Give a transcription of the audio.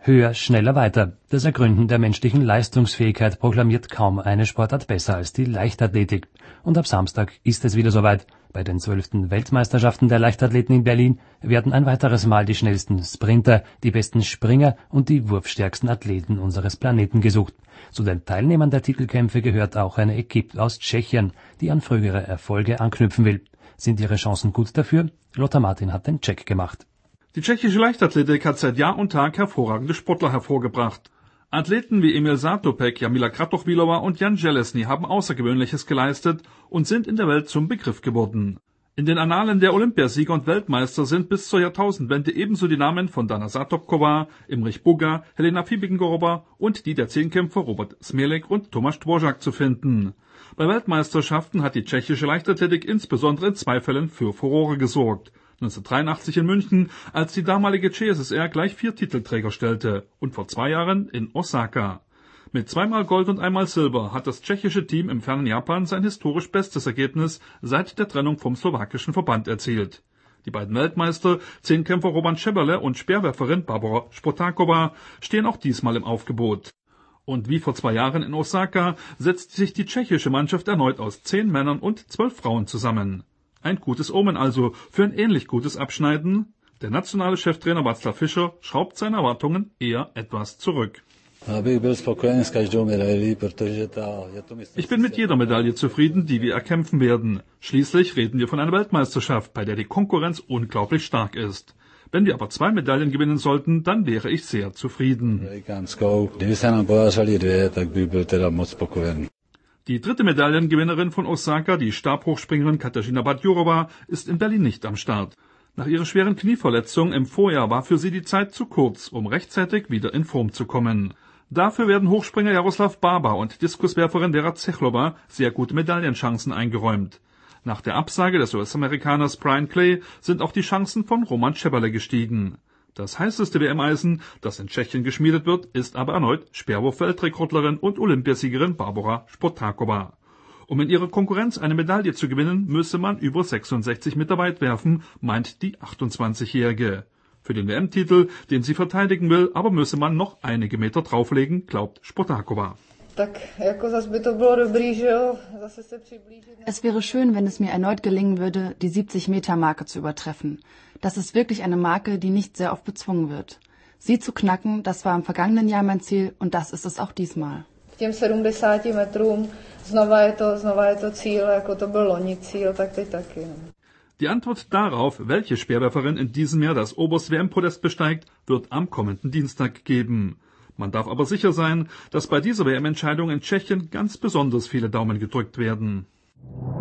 Höher, schneller, weiter. Das Ergründen der menschlichen Leistungsfähigkeit proklamiert kaum eine Sportart besser als die Leichtathletik. Und ab Samstag ist es wieder soweit. Bei den 12. Weltmeisterschaften der Leichtathleten in Berlin werden ein weiteres Mal die schnellsten Sprinter, die besten Springer und die wurfstärksten Athleten unseres Planeten gesucht. Zu den Teilnehmern der Titelkämpfe gehört auch eine Equipe aus Tschechien, die an frühere Erfolge anknüpfen will. Sind ihre Chancen gut dafür? Lothar Martin hat den Check gemacht. Die tschechische Leichtathletik hat seit Jahr und Tag hervorragende Sportler hervorgebracht. Athleten wie Emil Satopek, Jarmila Kratochvílová und Jan Železný haben Außergewöhnliches geleistet und sind in der Welt zum Begriff geworden. In den Annalen der Olympiasieger und Weltmeister sind bis zur Jahrtausendwende ebenso die Namen von Dana Zatopková, Imrich Bugger, Helena Fibigengorova und die der Zehnkämpfer Robert Smělek und Tomáš Dvořák zu finden. Bei Weltmeisterschaften hat die tschechische Leichtathletik insbesondere in 2 Fällen für Furore gesorgt. 1983 in München, als die damalige CSSR gleich 4 Titelträger stellte, und vor 2 Jahren in Osaka. Mit 2-mal Gold und 1-mal Silber hat das tschechische Team im fernen Japan sein historisch bestes Ergebnis seit der Trennung vom slowakischen Verband erzielt. Die beiden Weltmeister, Zehnkämpfer Roman Šeberle und Speerwerferin Barbora Špotáková, stehen auch diesmal im Aufgebot. Und wie vor 2 Jahren in Osaka setzt sich die tschechische Mannschaft erneut aus 10 Männern und 12 Frauen zusammen. Ein gutes Omen also für ein ähnlich gutes Abschneiden. Der nationale Cheftrainer Václav Fischer schraubt seine Erwartungen eher etwas zurück. Ich bin mit jeder Medaille zufrieden, die wir erkämpfen werden. Schließlich reden wir von einer Weltmeisterschaft, bei der die Konkurrenz unglaublich stark ist. Wenn wir aber 2 Medaillen gewinnen sollten, dann wäre ich sehr zufrieden. Die 3. Medaillengewinnerin von Osaka, die Stabhochspringerin Katarzyna Badjurova, ist in Berlin nicht am Start. Nach ihrer schweren Knieverletzung im Vorjahr war für sie die Zeit zu kurz, um rechtzeitig wieder in Form zu kommen. Dafür werden Hochspringer Jaroslav Baba und Diskuswerferin Vera Zechlova sehr gute Medaillenchancen eingeräumt. Nach der Absage des US-Amerikaners Brian Clay sind auch die Chancen von Roman Šeberle gestiegen. Das heißeste WM-Eisen, das in Tschechien geschmiedet wird, ist aber erneut Speerwurf-Weltrekordlerin und Olympiasiegerin Barbora Špotáková. Um in ihrer Konkurrenz eine Medaille zu gewinnen, müsse man über 66 Meter weit werfen, meint die 28-Jährige. Für den WM-Titel, den sie verteidigen will, aber müsse man noch einige Meter drauflegen, glaubt Špotáková. Es wäre schön, wenn es mir erneut gelingen würde, die 70-Meter-Marke zu übertreffen. Das ist wirklich eine Marke, die nicht sehr oft bezwungen wird. Sie zu knacken, das war im vergangenen Jahr mein Ziel und das ist es auch diesmal. Die Antwort darauf, welche Speerwerferin in diesem Jahr das Oberst-WM-Podest besteigt, wird am kommenden Dienstag geben. Man darf aber sicher sein, dass bei dieser WM-Entscheidung in Tschechien ganz besonders viele Daumen gedrückt werden.